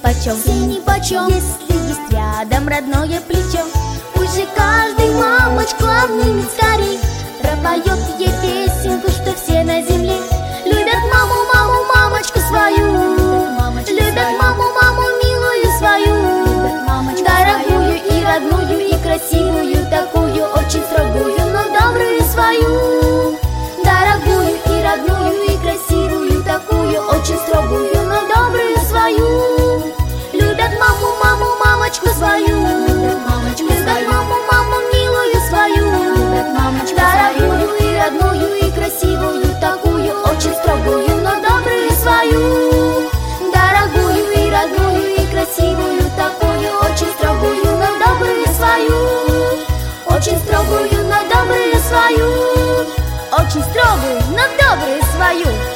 нипочем, все нипочем. Если есть рядом родное плечо, пусть же каждый мамочку обнимет скорей, пропоет ей песенку, что все на земле любят маму, маму, мамочку свою. Любят маму, маму милую свою, дорогую и родную, и красивую, такую очень строгую, но добрую свою. Дорогую и родную, и красивую, такую очень строгую, но добрую свою. Любят маму, маму, мамочку свою. Любят маму, маму милую свою, дорогую и родную, и красивую, такую очень строгую, но добрую свою. Дорогую и родную, и красивую, такую очень строгую, но добрую свою. Очень строгую, но добрую свою. Очень строгую, но добрую свою.